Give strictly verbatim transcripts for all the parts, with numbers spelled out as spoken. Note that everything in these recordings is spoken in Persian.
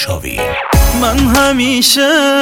آرشاوی. من همیشه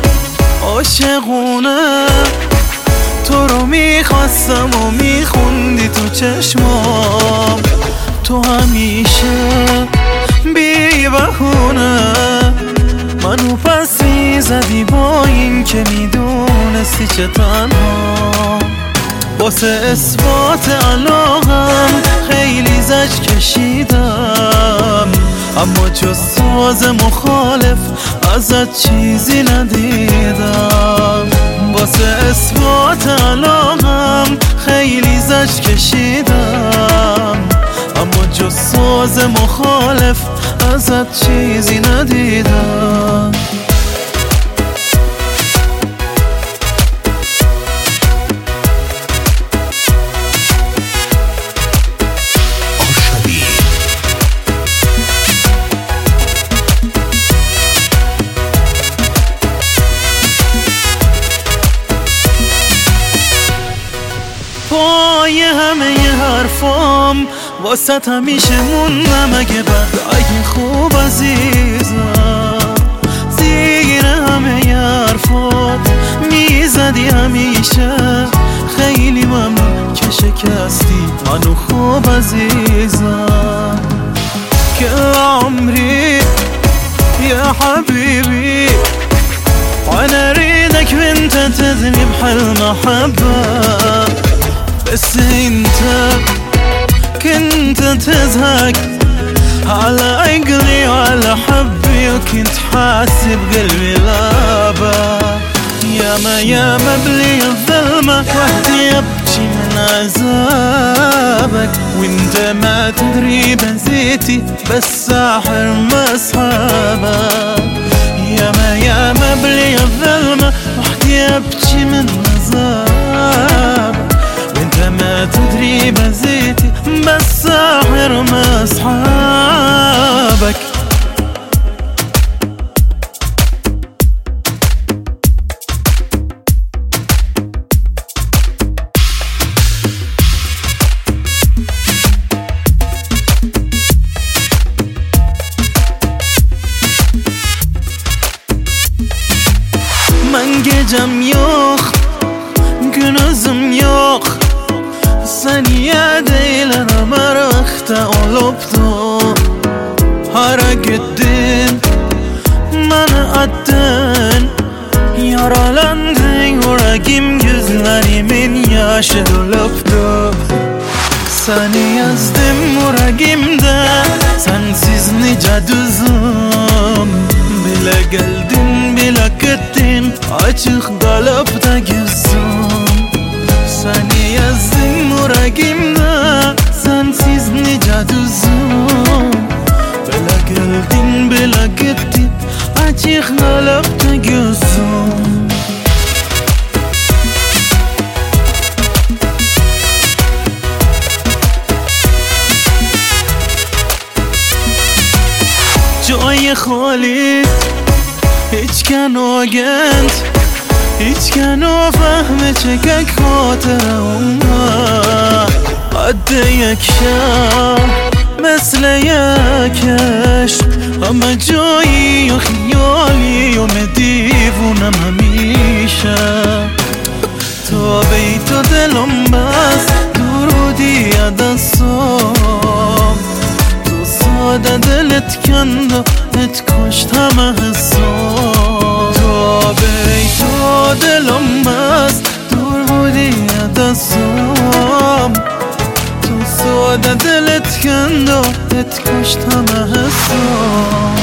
عاشقونه تو رو میخواستم و میخوندی تو چشمام، تو همیشه بی بهونه منو پس میزدی با این که میدونستی چه تنها. واسه اثبات علاقم خیلی زج کشیدم، اما جز ساز مخالف ازت چیزی ندیدم. واسه اثبات علاقم خیلی زج کشیدم، اما جز ساز مخالف ازت چیزی ندیدم. پای همه ی حرفام واسط همیشه موندم، اگه بد اگه خوب عزیزم. زیر همه ی حرفات میزدی همیشه، خیلی ممنون که شکستی منو خوب عزیزم. که عمري يا حبيبي وانا اريدك وانت تدري بهالمحبة، بس انت كنت تزهق على عقلي وعلى حبي، وكنت حاسب قلبي لابا. ياما ياما بلي الظلمة وحدي ابكي من عذابك، وانت ما تدري بزيتي بس ساحر مصحابك. ياما ياما بلي الظلمة وحدي ابكي من عذابك، وانت ما تدري بزيتي بس ساحر مصحابك. Ben gecem yok, günüzüm yok, saniye değil aramakta olupdu. Hara gittin, bana attın, yaralandın yüreğim, gözlerimin yaşı dolupdu. Seni yazdım yüreğimde, sensiz nice düzüm. Bile geldin bile gittin, açık kalıp da gözüm. Seni yazdım yüreğimde, sensiz nice düzüm. Bile geldin bile gittin, açık kalıp da gözüm. جای خالی هیچ کنو گند، هیچ کنو فهم چکک خاطر اومد. قد یک شب مثل یک عشق، همه جایی و خیالی و دیوونم همیشه. تا بیت و دلم بس درودی دستم، ساده دلت کند و ات کشت همه حسام. تا بیت و دلم بست دور بودی دستم، تو ساده دلت کند و ات کشت همه حسام.